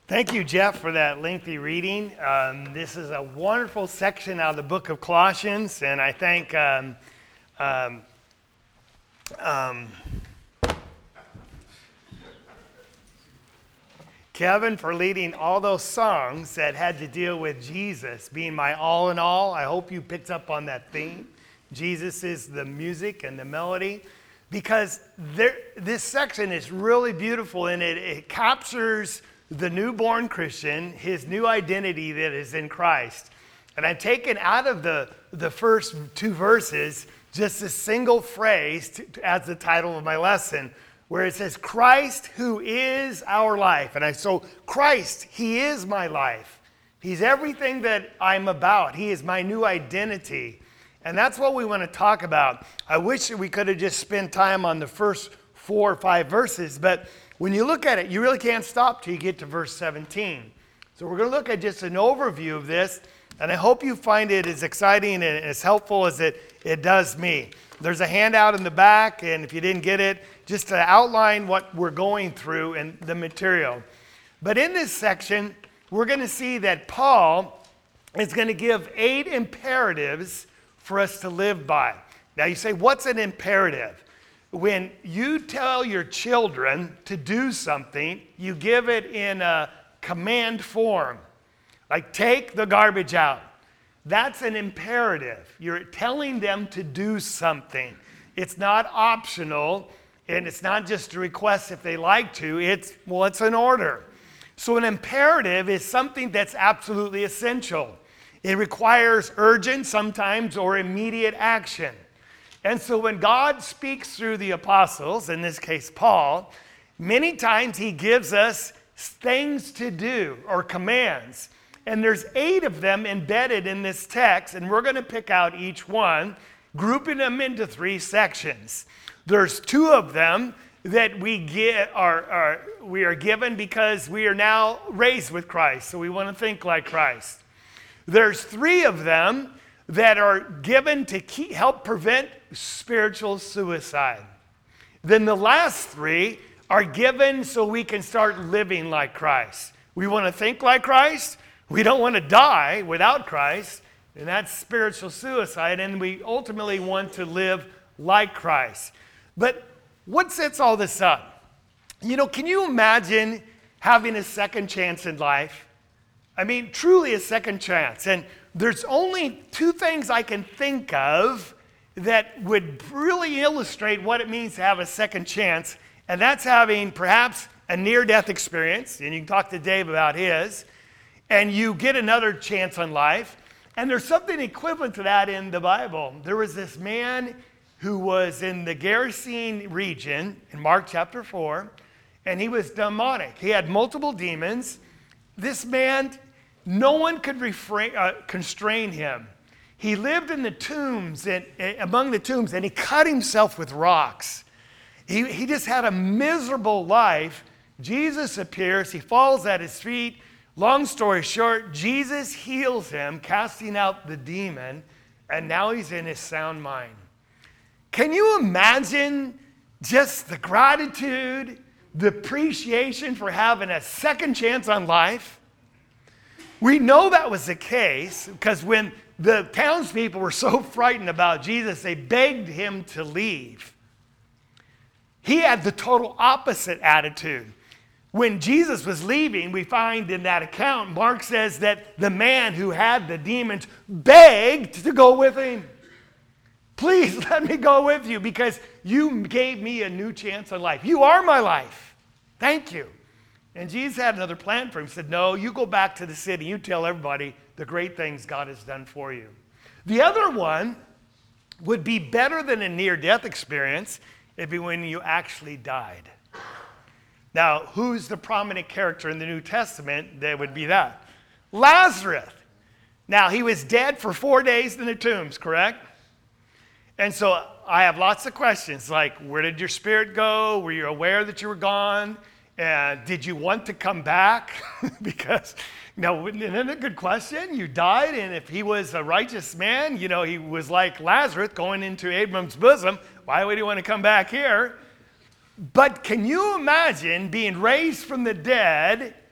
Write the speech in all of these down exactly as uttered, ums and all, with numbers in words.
Thank you, Jeff, for that lengthy reading. Um, this is a wonderful section out of the book of Colossians, and I thank um, um, um, Kevin for leading all those songs that had to deal with Jesus being my all in all. I hope you picked up on that theme. Jesus is the music and the melody, because there, this section is really beautiful, and it, it captures the newborn Christian, his new identity that is in Christ. And I've taken out of the, the first two verses just a single phrase to, to, as the title of my lesson, where it says, Christ who is our life. And I so Christ, he is my life. He's everything that I'm about. He is my new identity. And that's what we want to talk about. I wish that we could have just spent time on the first four or five verses, but when you look at it, you really can't stop till you get to verse seventeen. So we're going to look at just an overview of this, and I hope you find it as exciting and as helpful as it, it does me. There's a handout in the back, and if you didn't get it, just to outline what we're going through and the material. But in this section, we're going to see that Paul is going to give eight imperatives for us to live by. Now you say, what's an imperative? When you tell your children to do something, you give it in a command form. Like, take the garbage out. That's an imperative. You're telling them to do something. It's not optional, and it's not just a request if they like to. It's, well, it's an order. So an imperative is something that's absolutely essential. It requires urgent, sometimes, or immediate action. And so when God speaks through the apostles, in this case Paul, many times he gives us things to do or commands. And there's eight of them embedded in this text, and we're going to pick out each one, grouping them into three sections. There's two of them that we get are, are we are given because we are now raised with Christ, so we want to think like Christ. There's three of them that are given to keep, help prevent spiritual suicide. Then the last three are given so we can start living like Christ. We want to think like Christ. We don't want to die without Christ, and that's spiritual suicide, and we ultimately want to live like Christ. But what sets all this up? You know, can you imagine having a second chance in life? I mean, truly a second chance. And there's only two things I can think of that would really illustrate what it means to have a second chance, and that's having perhaps a near-death experience, and you can talk to Dave about his, and you get another chance on life. And there's something equivalent to that in the Bible. There was this man who was in the Gerasene region in Mark chapter four, and he was demonic. He had multiple demons. This man, no one could refrain, uh, constrain him. He lived in the tombs, and, uh, among the tombs, and he cut himself with rocks. He, he just had a miserable life. Jesus appears. He falls at his feet. Long story short, Jesus heals him, casting out the demon, and now he's in his sound mind. Can you imagine just the gratitude, the appreciation for having a second chance on life? We know that was the case because when the townspeople were so frightened about Jesus, they begged him to leave. He had the total opposite attitude. When Jesus was leaving, we find in that account, Mark says that the man who had the demons begged to go with him. Please let me go with you because you gave me a new chance on life. You are my life. Thank you. And Jesus had another plan for him. He said, no, you go back to the city. You tell everybody the great things God has done for you. The other one would be better than a near-death experience. It'd be when you actually died. Now, who's the prominent character in the New Testament that would be that? Lazarus. Now, he was dead for four days in the tombs, correct? And so I have lots of questions like, where did your spirit go? Were you aware that you were gone? And did you want to come back? Because, you know, isn't it a good question? You died, and if he was a righteous man, you know, he was like Lazarus going into Abraham's bosom. Why would he want to come back here? But can you imagine being raised from the dead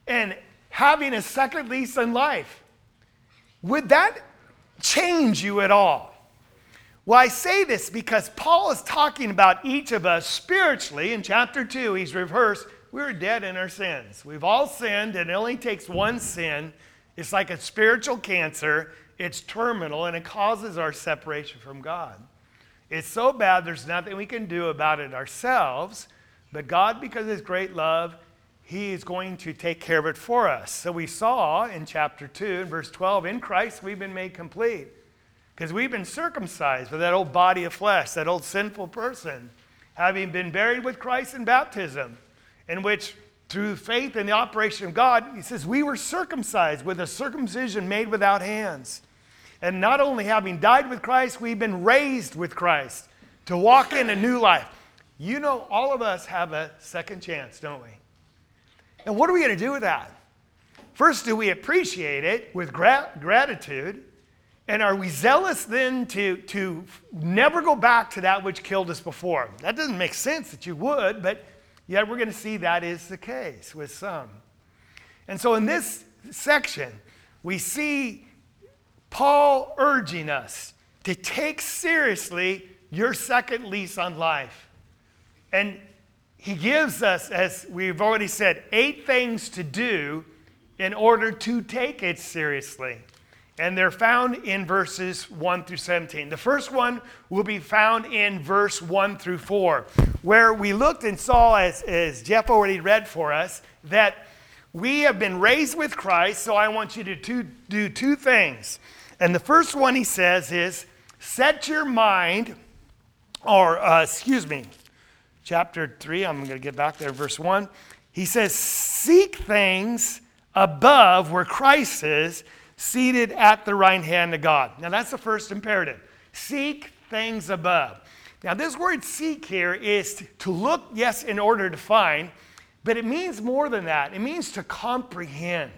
and having a second lease on life. Would that change you at all? Well, I say this because Paul is talking about each of us spiritually. In chapter two, he's reversed. We're dead in our sins. We've all sinned, and it only takes one sin. It's like a spiritual cancer. It's terminal, and it causes our separation from God. It's so bad, there's nothing we can do about it ourselves. But God, because of his great love, he is going to take care of it for us. So we saw in chapter two, in verse twelve, in Christ we've been made complete. Because we've been circumcised with that old body of flesh, that old sinful person, having been buried with Christ in baptism, in which through faith in the operation of God, he says, we were circumcised with a circumcision made without hands. And not only having died with Christ, we've been raised with Christ to walk in a new life. You know, all of us have a second chance, don't we? And what are we going to do with that? First, do we appreciate it with gra- gratitude? And are we zealous then to, to never go back to that which killed us before? That doesn't make sense that you would, but yet we're going to see that is the case with some. And so in this section, we see Paul urging us to take seriously your second lease on life. And he gives us, as we've already said, eight things to do in order to take it seriously. And they're found in verses one through seventeen. The first one will be found in verse one through four, where we looked and saw, as, as Jeff already read for us, that we have been raised with Christ, so I want you to two, do two things. And the first one he says is, set your mind, or uh, excuse me, chapter three, I'm going to get back there, verse one. He says, seek things above where Christ is, seated at the right hand of God. Now that's the first imperative. Seek things above. Now this word seek here is to, to look, yes, in order to find, but it means more than that. It means to comprehend.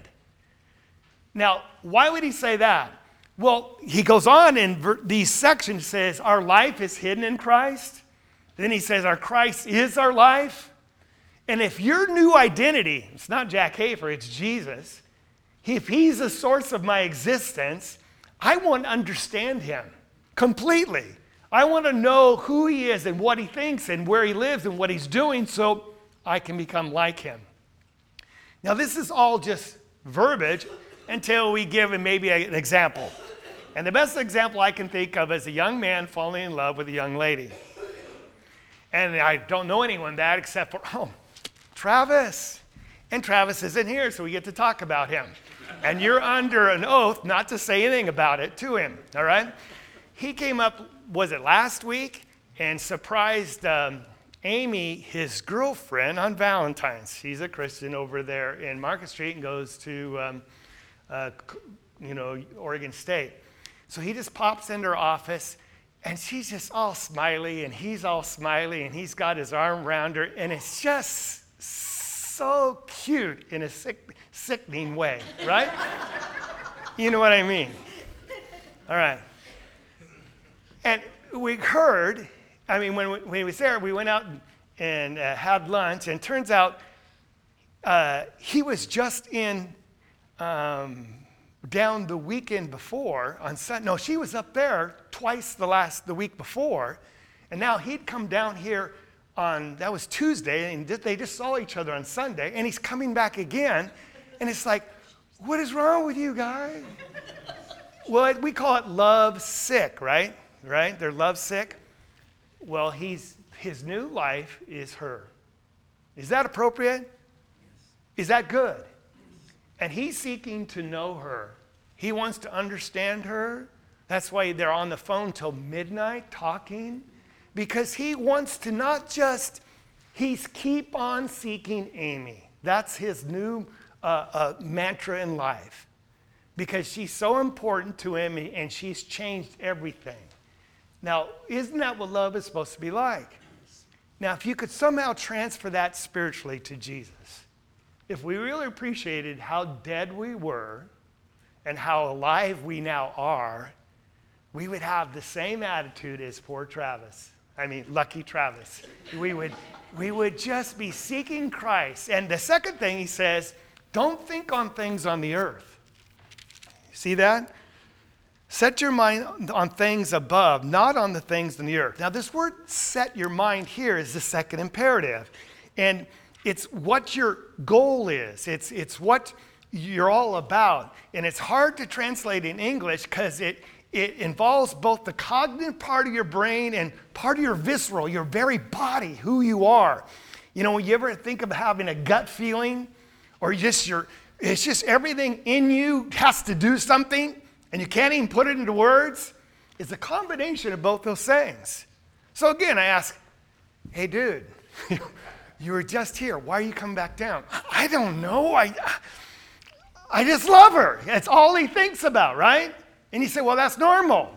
Now, why would he say that? Well, he goes on in ver- these sections, says our life is hidden in Christ. Then he says our Christ is our life. And if your new identity, it's not Jack Hafer, it's Jesus. If he's the source of my existence, I want to understand him completely. I want to know who he is and what he thinks and where he lives and what he's doing so I can become like him. Now, this is all just verbiage until we give him maybe an example. And the best example I can think of is a young man falling in love with a young lady. And I don't know anyone that except for, oh, Travis. And Travis isn't here, so we get to talk about him. And you're under an oath not to say anything about it to him, all right? He came up, was it last week, and surprised um, Amy, his girlfriend, on Valentine's. She's a Christian over there in Market Street and goes to, um, uh, you know, Oregon State. So he just pops into her office, and she's just all smiley, and he's all smiley, and he's got his arm around her, and it's just so cute in a sick, sickening way, right? You know what I mean? All right. And we heard, I mean, when we, when he was there, we went out and, and uh, had lunch, and turns out uh, he was just in um, down the weekend before on Sunday. No, she was up there twice the last the week before, and now he'd come down here on, that was Tuesday, and they just saw each other on Sunday, and he's coming back again, and it's like, what is wrong with you guys? Well, we call it love sick, right? Right? They're love sick. Well, he's his new life is her. Is that appropriate? Is that good? And he's seeking to know her. He wants to understand her. That's why they're on the phone till midnight talking. Because he wants to not just, he's keep on seeking Amy. That's his new uh, uh, mantra in life. Because she's so important to him and she's changed everything. Now, isn't that what love is supposed to be like? Now, if you could somehow transfer that spiritually to Jesus, if we really appreciated how dead we were and how alive we now are, we would have the same attitude as poor Travis. I mean, lucky Travis. We would, we would just be seeking Christ. And the second thing he says, Don't think on things on the earth. See that? Set your mind on things above, not on the things on the earth. Now, this word set your mind here is the second imperative. And it's what your goal is. It's, it's what you're all about. And it's hard to translate in English because it, it involves both the cognitive part of your brain and part of your visceral, your very body, who you are. You know, you ever think of having a gut feeling? Or just your, it's just everything in you has to do something and you can't even put it into words? It's a combination of both those things. So again, I ask, hey dude, you were just here. Why are you coming back down? I don't know. I, I just love her. That's all he thinks about, right? And you say, well, that's normal.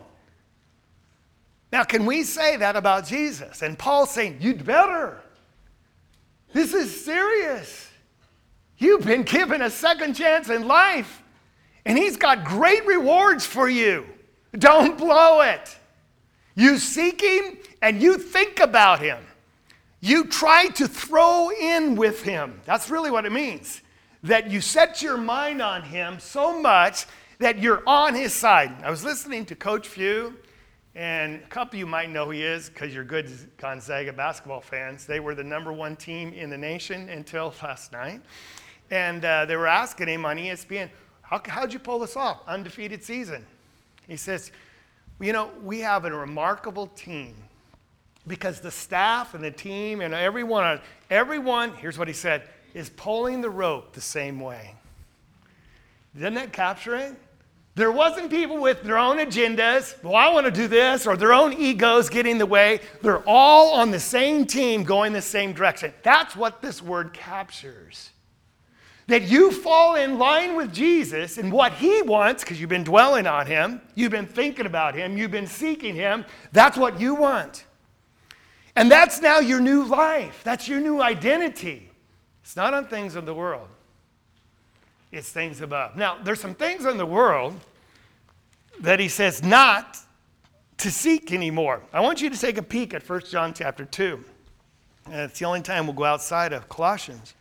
Now, can we say that about Jesus? And Paul's saying, you'd better. This is serious. You've been given a second chance in life, and he's got great rewards for you. Don't blow it. You seek him, and you think about him. You try to throw in with him. That's really what it means. That you set your mind on him so much that you're on his side. I was listening to Coach Few, and a couple of you might know who he is because you're good Gonzaga basketball fans. They were the number one team in the nation until last night. And uh, they were asking him on E S P N, How, how'd you pull this off? Undefeated season. He says, well, you know, we have a remarkable team because the staff and the team and everyone, everyone, here's what he said, is pulling the rope the same way. Didn't that capture it? There wasn't people with their own agendas, well, I want to do this, or their own egos getting in the way. They're all on the same team going the same direction. That's what this word captures. That you fall in line with Jesus and what he wants, because you've been dwelling on him, you've been thinking about him, you've been seeking him. That's what you want. And that's now your new life. That's your new identity. It's not on things of the world. It's things above. Now, there's some things in the world that he says not to seek anymore. I want you to take a peek at First John chapter two. And it's the only time we'll go outside of Colossians.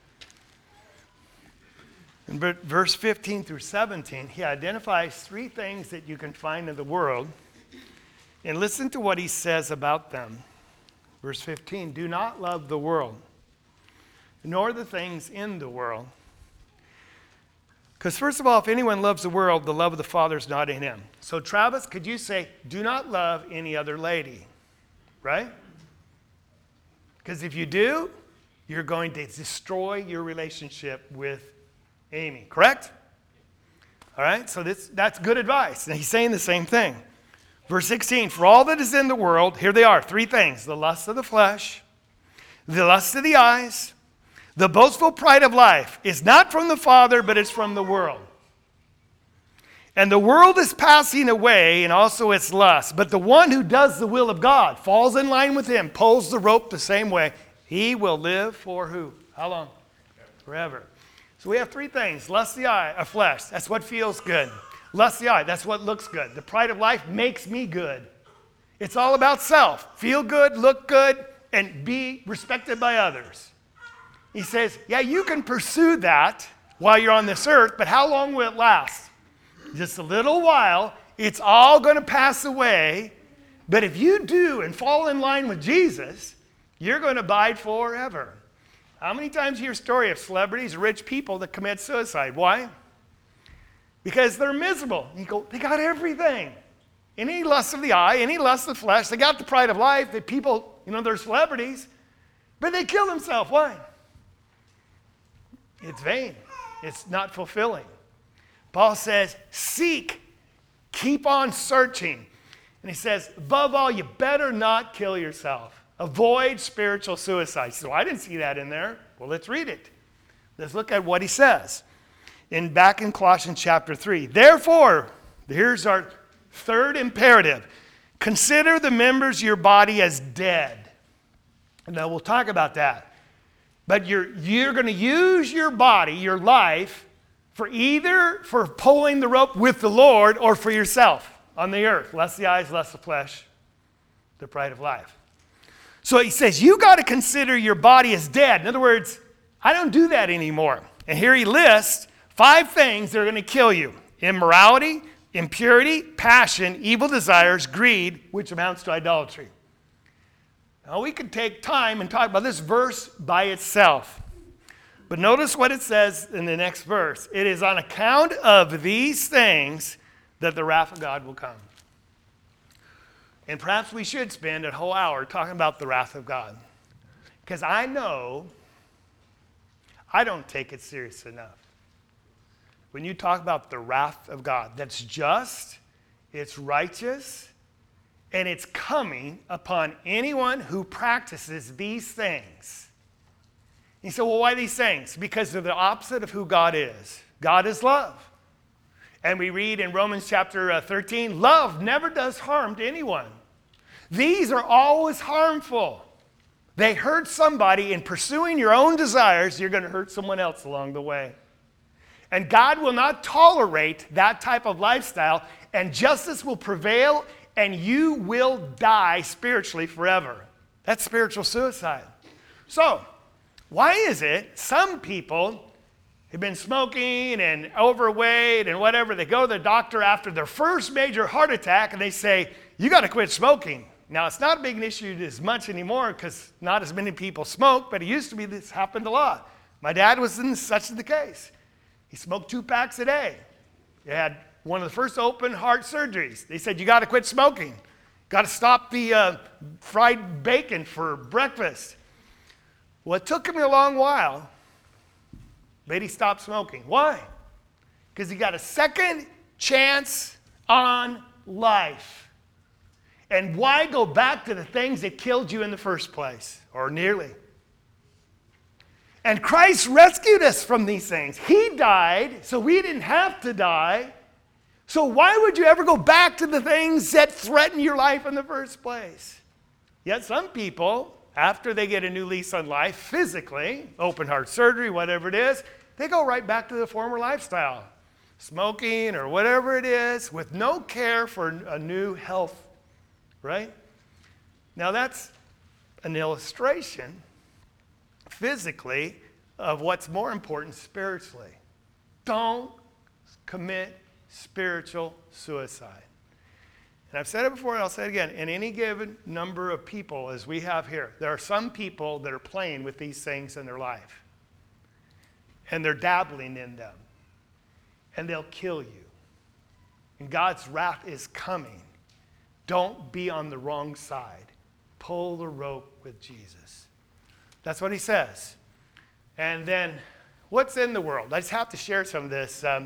In verse fifteen through seventeen, he identifies three things that you can find in the world. And listen to what he says about them. Verse fifteen, do not love the world, nor the things in the world. Because first of all, if anyone loves the world, the love of the Father is not in him. So Travis, could you say, do not love any other lady, right? Because if you do, you're going to destroy your relationship with Amy, correct? All right, so this, that's good advice. And he's saying the same thing. Verse sixteen, for all that is in the world, here they are, three things. The lust of the flesh, the lust of the eyes, the boastful pride of life is not from the Father, but it's from the world. And the world is passing away and also its lust. But the one who does the will of God, falls in line with him, pulls the rope the same way, he will live for who? How long? Forever. So we have three things. Lust of the eye, of flesh. That's what feels good. Lust of the eye. That's what looks good. The pride of life makes me good. It's all about self. Feel good, look good, and be respected by others. He says, yeah, you can pursue that while you're on this earth, but how long will it last? Just a little while. It's all going to pass away. But if you do and fall in line with Jesus, you're going to abide forever. How many times you hear a story of celebrities, rich people that commit suicide? Why? Because they're miserable. You go, they got everything. Any lust of the eye, any lust of the flesh, they got the pride of life. The people, you know, they're celebrities, but they kill themselves. Why? It's vain. It's not fulfilling. Paul says, seek, keep on searching. And he says, above all, you better not kill yourself. Avoid spiritual suicide. So I didn't see that in there. Well, let's read it. Let's look at what he says. In back in Colossians chapter three. Therefore, here's our third imperative. Consider the members of your body as dead. And now we'll talk about that. But you're, you're going to use your body, your life, for either for pulling the rope with the Lord or for yourself on the earth. Lust the eyes, lust the flesh, the pride of life. So he says, you got to consider your body as dead. In other words, I don't do that anymore. And here he lists five things that are going to kill you: immorality, impurity, passion, evil desires, greed, which amounts to idolatry. Now, we could take time and talk about this verse by itself. But notice what it says in the next verse. It is on account of these things that the wrath of God will come. And perhaps we should spend a whole hour talking about the wrath of God. Because I know I don't take it serious enough. When you talk about the wrath of God, that's just, it's righteous, and it's coming upon anyone who practices these things. You say, well, why these things? Because they're the opposite of who God is. God is love. And we read in Romans chapter thirteen, love never does harm to anyone. These are always harmful. They hurt somebody. In pursuing your own desires, you're going to hurt someone else along the way. And God will not tolerate that type of lifestyle, and justice will prevail, and you will die spiritually forever. That's spiritual suicide. So, why is it some people have been smoking and overweight and whatever, they go to the doctor after their first major heart attack and they say, you got to quit smoking. Now, it's not a big issue as much anymore because not as many people smoke, but it used to be this happened a lot. My dad was in such the case. He smoked two packs a day. He had one of the first open heart surgeries. They said, you got to quit smoking. Got to stop the uh, fried bacon for breakfast. Well, it took him a long while, but he stopped smoking. Why? Because he got a second chance on life. And why go back to the things that killed you in the first place, or nearly? And Christ rescued us from these things. He died, so we didn't have to die. So why would you ever go back to the things that threaten your life in the first place? Yet some people, after they get a new lease on life, physically, open heart surgery, whatever it is, they go right back to the former lifestyle. Smoking or whatever it is, with no care for a new health, right? Now that's an illustration, physically, of what's more important spiritually. Don't commit spiritual suicide. And I've said it before, and I'll say it again. In any given number of people, as we have here, there are some people that are playing with these things in their life. And they're dabbling in them. And they'll kill you. And God's wrath is coming. Don't be on the wrong side. Pull the rope with Jesus. That's what he says. And then, what's in the world? I just have to share some of this. Um,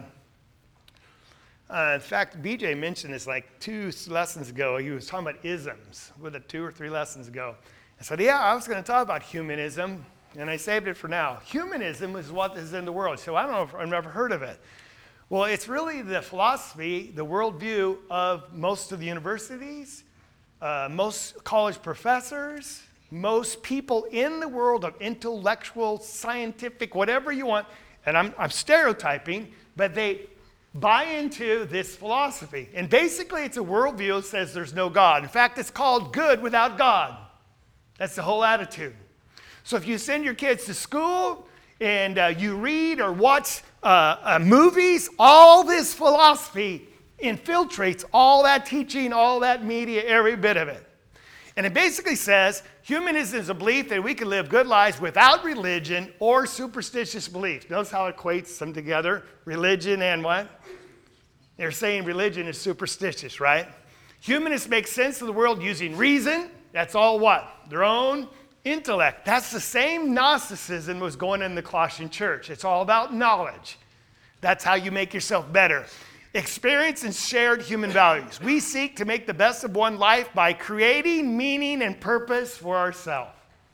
Uh, in fact, B J mentioned this like two lessons ago. He was talking about isms, with it two or three lessons ago. I said, yeah, I was going to talk about humanism, and I saved it for now. Humanism is what is in the world. So I don't know if I've never heard of it. Well, it's really the philosophy, the worldview of most of the universities, uh, most college professors, most people in the world of intellectual, scientific, whatever you want. And I'm, I'm stereotyping, but they buy into this philosophy. And basically, it's a worldview that says there's no God. In fact, it's called good without God. That's the whole attitude. So if you send your kids to school and uh, you read or watch uh, uh, movies, all this philosophy infiltrates all that teaching, all that media, every bit of it. And it basically says humanism is a belief that we can live good lives without religion or superstitious beliefs. Notice how it equates them together, religion and what? They're saying religion is superstitious, right? Humanists make sense of the world using reason. That's all what? Their own intellect. That's the same Gnosticism was going in the Colossian church. It's all about knowledge. That's how you make yourself better. Experience and shared human values. We seek to make the best of one life by creating meaning and purpose for ourselves.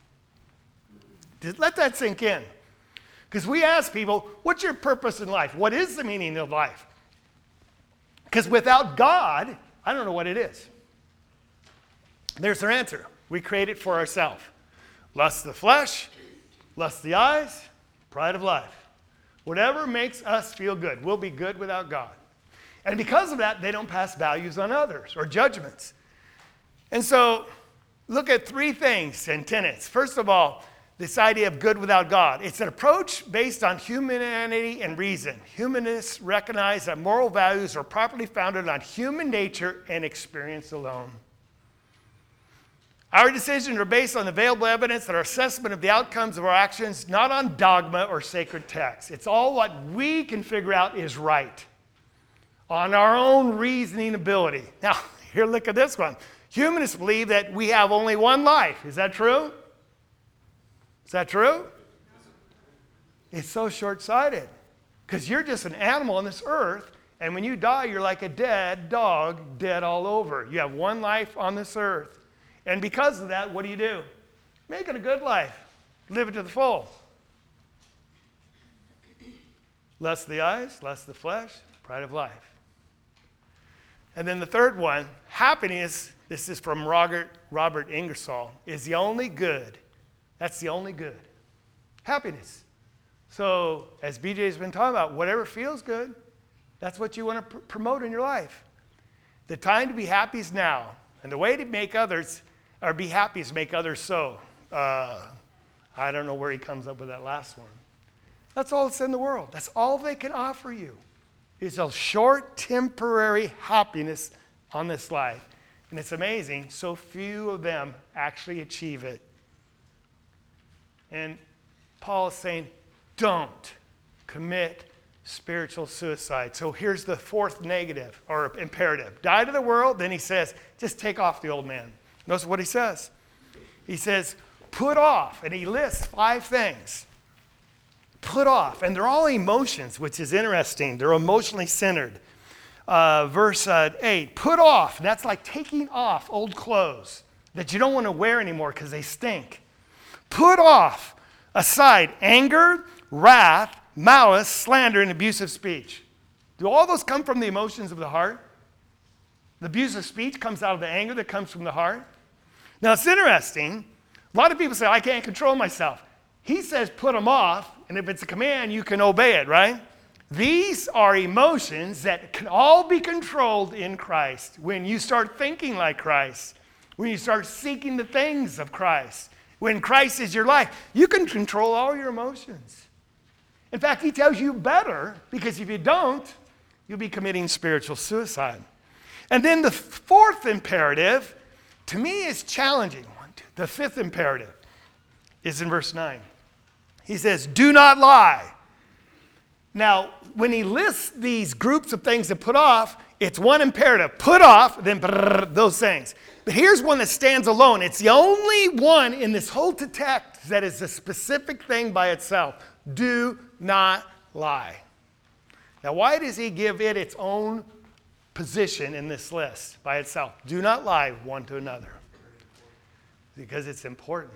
Just let that sink in. Because we ask people, what's your purpose in life? What is the meaning of life? Because without God, I don't know what it is. There's their answer. We create it for ourselves. Lust of the flesh, lust of the eyes, pride of life. Whatever makes us feel good. We'll be good without God. And because of that, they don't pass values on others or judgments. And so, look at three things and tenets. First of all, this idea of good without God. It's an approach based on humanity and reason. Humanists recognize that moral values are properly founded on human nature and experience alone. Our decisions are based on available evidence and our assessment of the outcomes of our actions, not on dogma or sacred text. It's all what we can figure out is right on our own reasoning ability. Now, here, look at this one. Humanists believe that we have only one life. Is that true? Is that true? It's so short-sighted because you're just an animal on this earth, and when you die, you're like a dead dog, dead all over. You have one life on this earth. And because of that, what do you do? Make it a good life. Live it to the full. Lust of the eyes, lust of the flesh, pride of life. And then the third one, happiness, this is from Robert, Robert Ingersoll, is the only good. That's the only good. Happiness. So, as B J's been talking about, whatever feels good, that's what you want to pr- promote in your life. The time to be happy is now. And the way to make others, or be happy is make others so. Uh, I don't know where he comes up with that last one. That's all that's in the world. That's all they can offer you is a short, temporary happiness on this life. And it's amazing, so few of them actually achieve it. And Paul is saying, don't commit spiritual suicide. So here's the fourth negative or imperative. Die to the world. Then he says, just take off the old man. Notice what he says. He says, put off. And he lists five things. Put off. And they're all emotions, which is interesting. They're emotionally centered. Uh, verse uh, eight, put off. And that's like taking off old clothes that you don't want to wear anymore because they stink. Put off aside anger, wrath, malice, slander, and abusive speech. Do all those come from the emotions of the heart? The abusive speech comes out of the anger that comes from the heart. Now, it's interesting. A lot of people say, I can't control myself. He says put them off, and if it's a command, you can obey it, right? These are emotions that can all be controlled in Christ. When you start thinking like Christ, when you start seeking the things of Christ, when Christ is your life, you can control all your emotions. In fact, he tells you better, because if you don't, you'll be committing spiritual suicide. And then the fourth imperative, to me, is challenging. The fifth imperative is in verse nine. He says, do not lie. Now, when he lists these groups of things to put off, it's one imperative. Put off, then brrr, those things. But here's one that stands alone. It's the only one in this whole text that is a specific thing by itself. Do not lie. Now, why does he give it its own position in this list by itself? Do not lie one to another. Because it's important.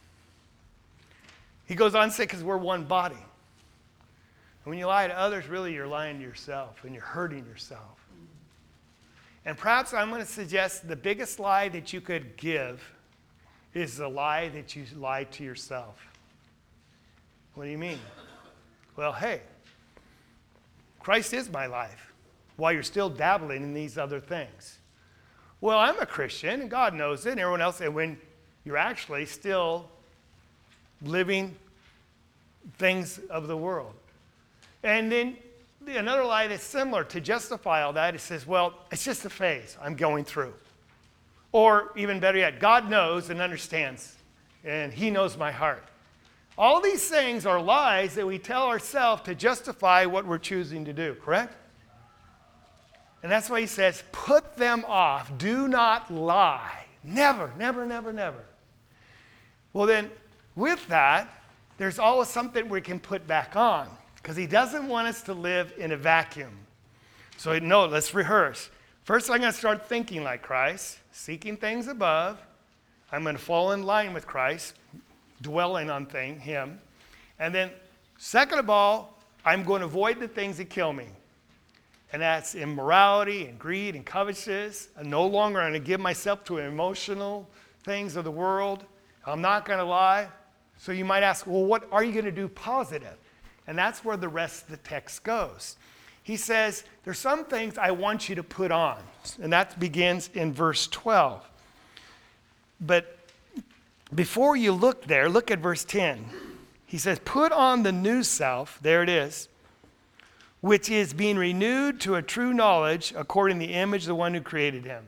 He goes on to say, because we're one body. And when you lie to others, really you're lying to yourself and you're hurting yourself. And perhaps I'm going to suggest the biggest lie that you could give is the lie that you lie to yourself. What do you mean? Well, hey, Christ is my life while you're still dabbling in these other things. Well, I'm a Christian and God knows it and everyone else. And when you're actually still living things of the world. And then another lie that's similar to justify all that, it says, well, it's just a phase I'm going through. Or even better yet, God knows and understands, and he knows my heart. All these things are lies that we tell ourselves to justify what we're choosing to do, correct? And that's why he says, put them off. Do not lie. Never, never, never, never. Well then, with that, there's always something we can put back on. Because he doesn't want us to live in a vacuum. So no, let's rehearse. First, I'm going to start thinking like Christ, seeking things above. I'm going to fall in line with Christ, dwelling on thing, him. And then, second of all, I'm going to avoid the things that kill me. And that's immorality and greed and covetousness. I'm no longer going to give myself to emotional things of the world. I'm not going to lie. So you might ask, well, what are you going to do positive? And that's where the rest of the text goes. He says, there's some things I want you to put on. And that begins in verse twelve. But before you look there, look at verse ten. He says, put on the new self, there it is, which is being renewed to a true knowledge according to the image of the one who created him.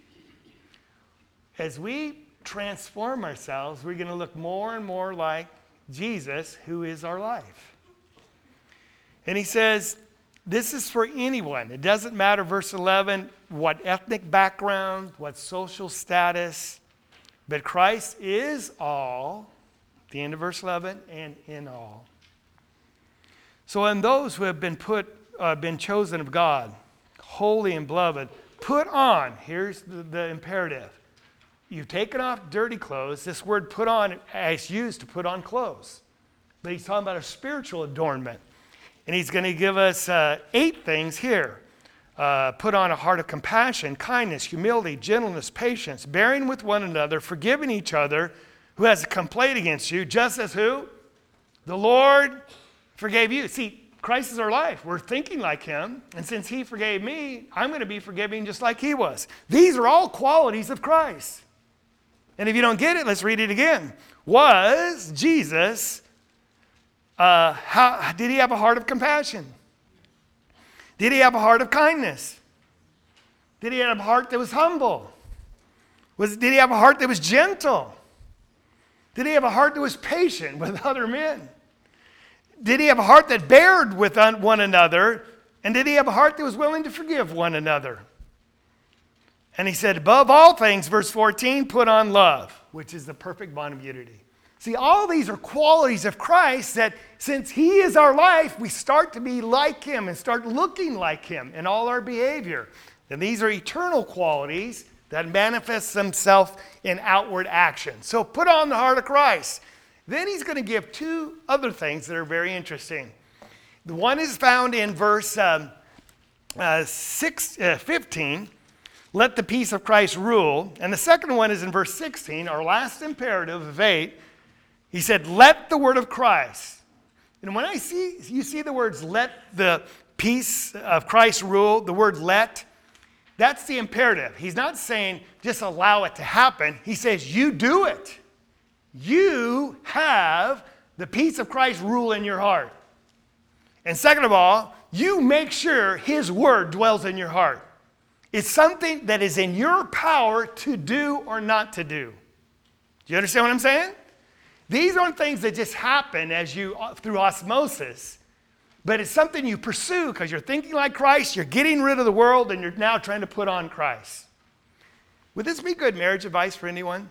As we transform ourselves, we're going to look more and more like Jesus, who is our life. And he says, this is for anyone. It doesn't matter, verse eleven, what ethnic background, what social status, but Christ is all, the end of verse eleven, and in all. So in those who have been put, uh, been chosen of God, holy and beloved, put on, here's the, the imperative. You've taken off dirty clothes. This word put on is used to put on clothes. But he's talking about a spiritual adornment. And he's going to give us uh, eight things here. Uh, put on a heart of compassion, kindness, humility, gentleness, patience, bearing with one another, forgiving each other who has a complaint against you, just as who? The Lord forgave you. See, Christ is our life. We're thinking like him. And since he forgave me, I'm going to be forgiving just like he was. These are all qualities of Christ. And if you don't get it, let's read it again. Was Jesus, uh, how, did he have a heart of compassion? Did he have a heart of kindness? Did he have a heart that was humble? Was, did he have a heart that was gentle? Did he have a heart that was patient with other men? Did he have a heart that bared with one another? And did he have a heart that was willing to forgive one another? And he said, above all things, verse fourteen, put on love, which is the perfect bond of unity. See, all these are qualities of Christ that since he is our life, we start to be like him and start looking like him in all our behavior. And these are eternal qualities that manifest themselves in outward action. So put on the heart of Christ. Then he's going to give two other things that are very interesting. The one is found in verse um, uh, six, uh, fifteen. Let the peace of Christ rule. And the second one is in verse sixteen, our last imperative of eight. He said, let the word of Christ. And when I see, you see the words, let the peace of Christ rule, the word let, that's the imperative. He's not saying just allow it to happen. He says, you do it. You have the peace of Christ rule in your heart. And second of all, you make sure his word dwells in your heart. It's something that is in your power to do or not to do. Do you understand what I'm saying? These aren't things that just happen as you through osmosis, but it's something you pursue because you're thinking like Christ, you're getting rid of the world, and you're now trying to put on Christ. Would this be good marriage advice for anyone?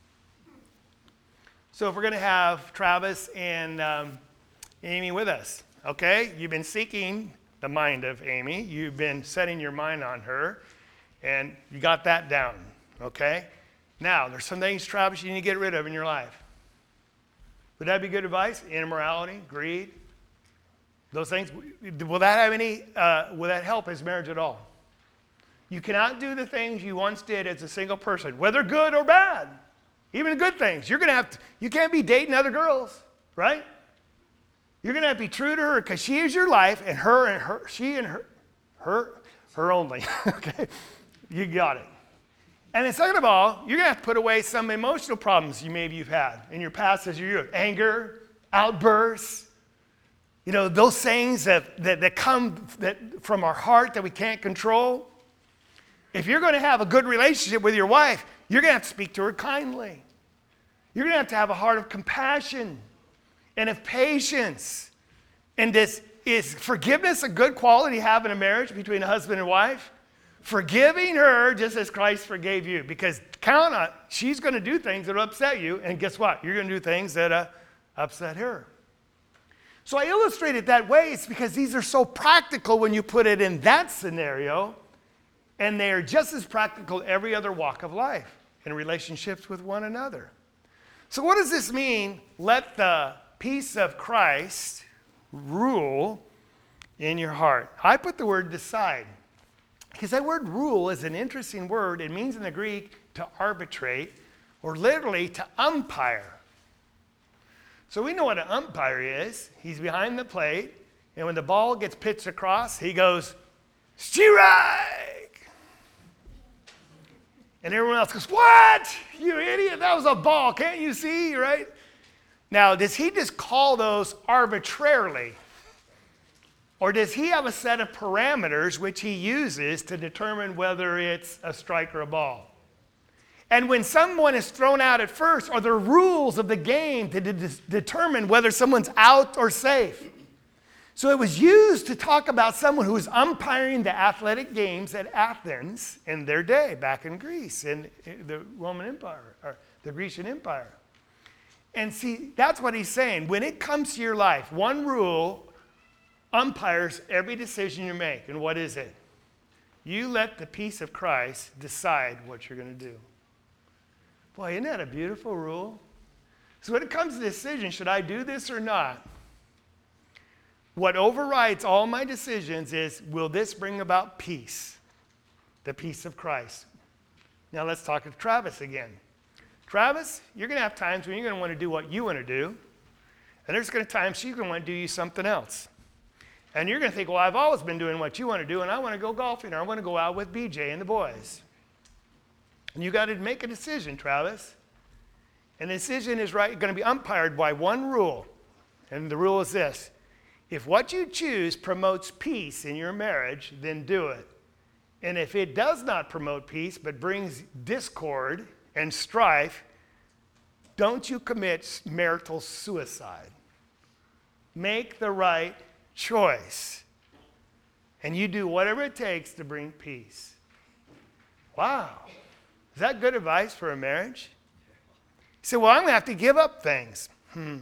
So if we're going to have Travis and um, Amy with us, okay? You've been seeking the mind of Amy. You've been setting your mind on her. And you got that down, okay? Now, there's some things, Travis, you need to get rid of in your life. Would that be good advice? Immorality, greed, those things. Will that have any, uh, will that help his marriage at all? You cannot do the things you once did as a single person, whether good or bad. Even good things. You're going to have to, you can't be dating other girls, right? You're going to have to be true to her because she is your life, and her and her, she and her, her, her only, okay? You got it. And then second of all, you're going to have to put away some emotional problems you maybe you've had in your past as you're anger, outbursts, you know, those things that, that, that come that, from our heart that we can't control. If you're going to have a good relationship with your wife, you're going to have to speak to her kindly. You're going to have to have a heart of compassion and of patience. And this, is forgiveness a good quality to have in a marriage between a husband and wife? Forgiving her just as Christ forgave you. Because count on, she's going to do things that will upset you. And guess what? You're going to do things that uh, upset her. So I illustrate it that way. It's because these are so practical when you put it in that scenario. And they are just as practical every other walk of life in relationships with one another. So what does this mean? Let the peace of Christ rule in your heart. I put the word decide. Because that word rule is an interesting word. It means in the Greek to arbitrate, or literally to umpire. So we know what an umpire is. He's behind the plate, and when the ball gets pitched across, he goes, strike! And everyone else goes, what? You idiot, that was a ball, can't you see, right? Now, does he just call those arbitrarily? Or does he have a set of parameters which he uses to determine whether it's a strike or a ball? And when someone is thrown out at first, are there rules of the game to de- determine whether someone's out or safe? So it was used to talk about someone who was umpiring the athletic games at Athens in their day, back in Greece, in the Roman Empire, or the Grecian Empire. And see, that's what he's saying. When it comes to your life, one rule umpires every decision you make. And what is it? You let the peace of Christ decide what you're going to do. Boy, isn't that a beautiful rule? So when it comes to the decision, should I do this or not? What overrides all my decisions is, will this bring about peace? The peace of Christ. Now let's talk to Travis again. Travis, you're going to have times when you're going to want to do what you want to do. And there's going to be times she's going to want to do you something else. And you're going to think, well, I've always been doing what you want to do, and I want to go golfing, or I want to go out with B J and the boys. And you got to make a decision, Travis. And the decision is right, going to be umpired by one rule. And the rule is this. If what you choose promotes peace in your marriage, then do it. And if it does not promote peace, but brings discord and strife, don't you commit marital suicide. Make the right choice. And you do whatever it takes to bring peace. Wow. Is that good advice for a marriage? You say, well, I'm going to have to give up things. Hmm.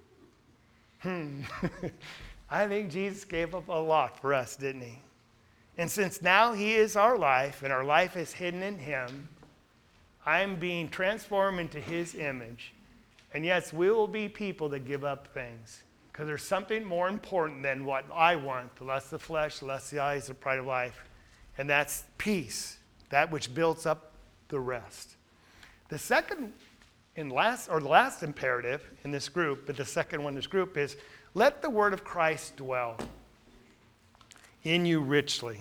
Hmm. I think Jesus gave up a lot for us, didn't he? And since now he is our life, and our life is hidden in him, I'm being transformed into his image. And yes, we will be people that give up things. Because there's something more important than what I want, the lust of the flesh, the lust of the eyes, the pride of life. And that's peace, that which builds up the rest. The second and last, or the last imperative in this group, but the second one in this group is, let the word of Christ dwell in you richly,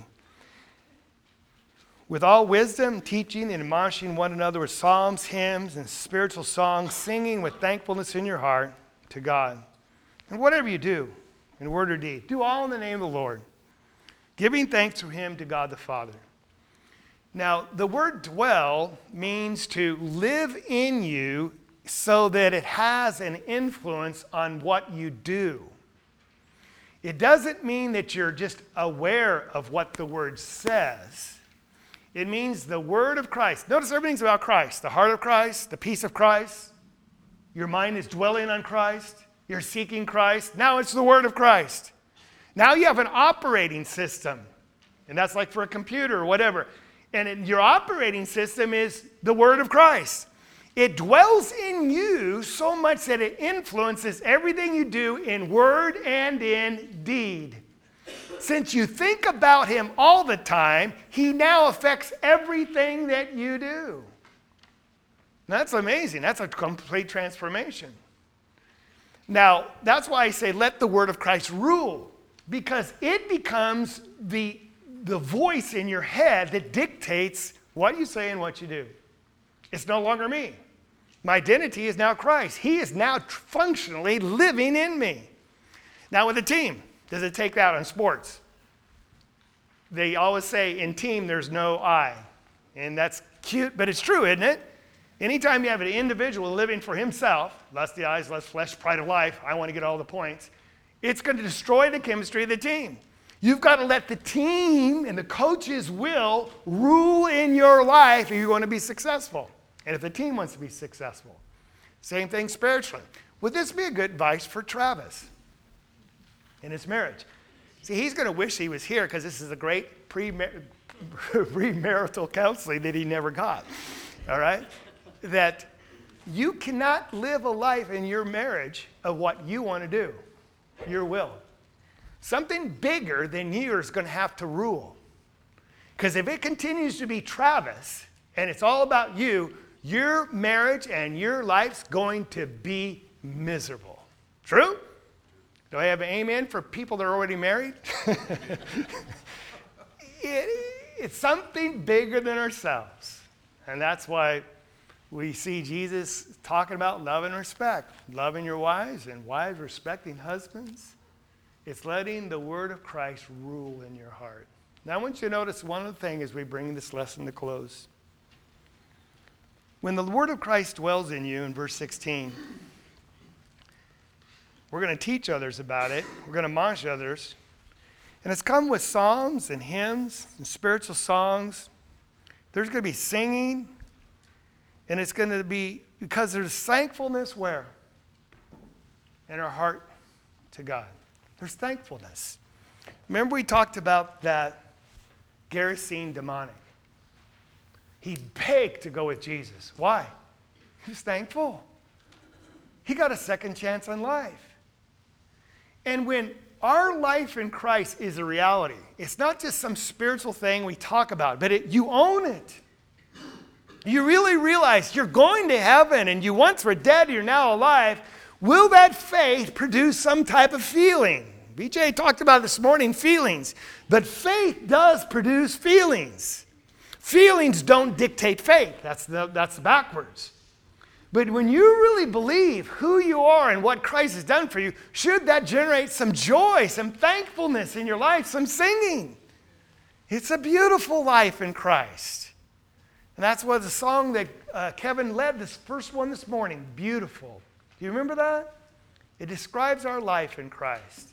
with all wisdom, teaching and admonishing one another with psalms, hymns, and spiritual songs, singing with thankfulness in your heart to God. And whatever you do, in word or deed, do all in the name of the Lord, giving thanks to him, to God the Father. Now, the word dwell means to live in you so that it has an influence on what you do. It doesn't mean that you're just aware of what the word says. It means the word of Christ. Notice everything's about Christ. The heart of Christ, the peace of Christ. Your mind is dwelling on Christ. You're seeking Christ. Now it's the word of Christ. Now you have an operating system. And that's like for a computer or whatever. And it, your operating system is the word of Christ. It dwells in you so much that it influences everything you do in word and in deed. Since you think about him all the time, he now affects everything that you do. That's amazing. That's a complete transformation. Now, that's why I say let the word of Christ rule, because it becomes the, the voice in your head that dictates what you say and what you do. It's no longer me. My identity is now Christ. He is now functionally living in me. Now with a team, does it take that on sports? They always say in team there's no I. And that's cute, but it's true, isn't it? Anytime you have an individual living for himself, lust the eyes, lust flesh, pride of life, I want to get all the points, it's going to destroy the chemistry of the team. You've got to let the team and the coach's will rule in your life if you're going to be successful. And if the team wants to be successful. Same thing spiritually. Would this be a good advice for Travis in his marriage? See, he's going to wish he was here because this is a great premar- premarital counseling that he never got. All right? That you cannot live a life in your marriage of what you want to do, your will. Something bigger than you is going to have to rule. Because if it continues to be Travis and it's all about you, your marriage and your life's going to be miserable. True? Do I have an amen for people that are already married? it, it's something bigger than ourselves. And that's why we see Jesus talking about love and respect. Loving your wives and wives respecting husbands. It's letting the word of Christ rule in your heart. Now I want you to notice one other thing as we bring this lesson to close. When the word of Christ dwells in you in verse sixteen, we're going to teach others about it. We're going to admonish others. And it's come with psalms and hymns and spiritual songs. There's going to be singing. And it's going to be because there's thankfulness where? In our heart to God. There's thankfulness. Remember we talked about that Gerasene demonic. He begged to go with Jesus. Why? He was thankful. He got a second chance on life. And when our life in Christ is a reality, it's not just some spiritual thing we talk about, but it, you own it. You really realize you're going to heaven and you once were dead, you're now alive. Will that faith produce some type of feeling? B J talked about this morning, feelings. But faith does produce feelings. Feelings don't dictate faith. That's, the, that's backwards. But when you really believe who you are and what Christ has done for you, should that generate some joy, some thankfulness in your life, some singing? It's a beautiful life in Christ. And that's what the song that uh, Kevin led, this first one this morning, beautiful. Do you remember that? It describes our life in Christ.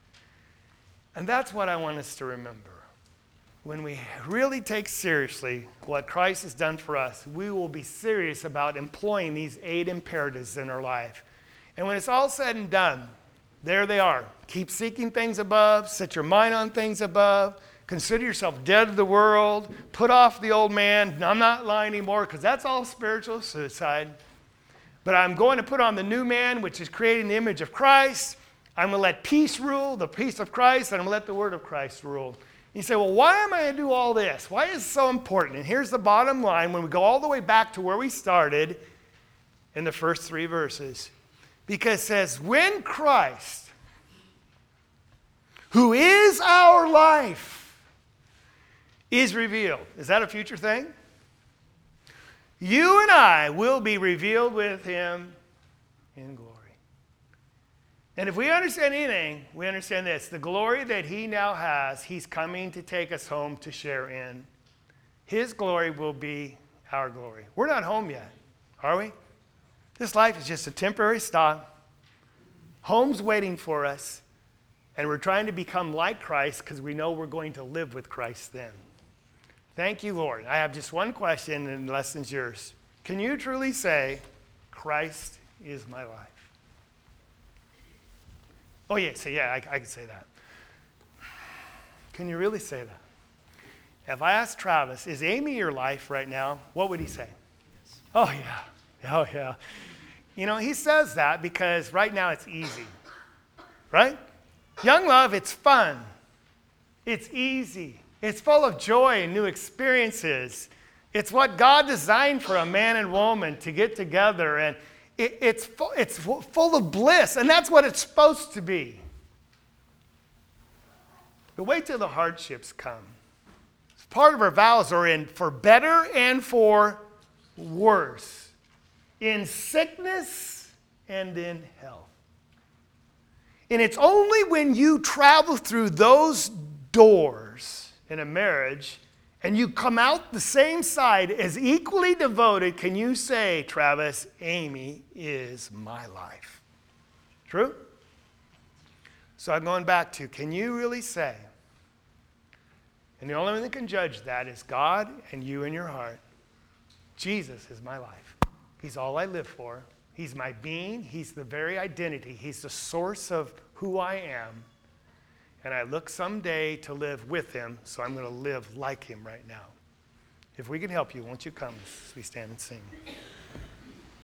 And that's what I want us to remember. When we really take seriously what Christ has done for us, we will be serious about employing these eight imperatives in our life. And when it's all said and done, there they are. Keep seeking things above, set your mind on things above, consider yourself dead to the world, put off the old man. I'm not lying anymore because that's all spiritual suicide. But I'm going to put on the new man, which is creating the image of Christ. I'm going to let peace rule, the peace of Christ, and I'm going to let the word of Christ rule. You say, well, why am I going to do all this? Why is it so important? And here's the bottom line when we go all the way back to where we started in the first three verses. Because it says, when Christ, who is our life, is revealed. Is that a future thing? You and I will be revealed with him in glory. And if we understand anything, we understand this. The glory that he now has, he's coming to take us home to share in. His glory will be our glory. We're not home yet, are we? This life is just a temporary stop. Home's waiting for us. And we're trying to become like Christ because we know we're going to live with Christ then. Thank you, Lord. I have just one question and the lesson's yours. Can you truly say, Christ is my life? Oh, yeah, so yeah, I, I can say that. Can you really say that? If I asked Travis, is Amy your life right now? What would he say? Yes. Oh, yeah. Oh, yeah. You know, he says that because right now it's easy. Right? Young love, it's fun. It's easy. It's full of joy and new experiences. It's what God designed for a man and woman to get together, and it, it's, fu- it's full of bliss, and that's what it's supposed to be. But wait till the hardships come. Part of our vows are in for better and for worse, in sickness and in health. And it's only when you travel through those doors in a marriage and you come out the same side as equally devoted, can you say, Travis, Amy is my life. True? So I'm going back to, can you really say, and the only one that can judge that is God and you in your heart, Jesus is my life. He's all I live for. He's my being. He's the very identity. He's the source of who I am. And I look someday to live with him, so I'm going to live like him right now. If we can help you, won't you come as we stand and sing?